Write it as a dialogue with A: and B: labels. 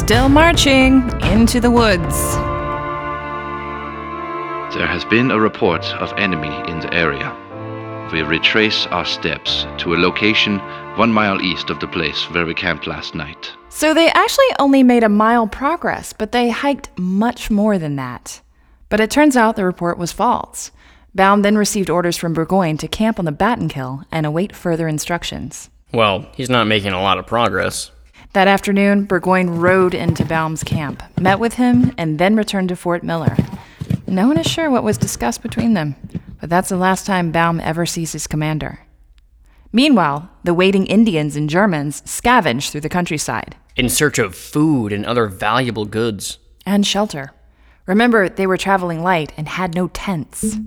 A: still marching into the woods.
B: There has been a report of enemy in the area. We retrace our steps to a location 1 mile east of the place where we camped last night.
A: So they actually only made a mile progress, but they hiked much more than that. But it turns out the report was false. Baum then received orders from Burgoyne to camp on the Battenkill and await further instructions.
C: Well, he's not making a lot of progress.
A: That afternoon, Burgoyne rode into Baum's camp, met with him, and then returned to Fort Miller. No one is sure what was discussed between them, but that's the last time Baum ever sees his commander. Meanwhile, the waiting Indians and Germans scavenged through the countryside.
C: In search of food and other valuable goods.
A: And shelter. Remember, they were traveling light and had no tents.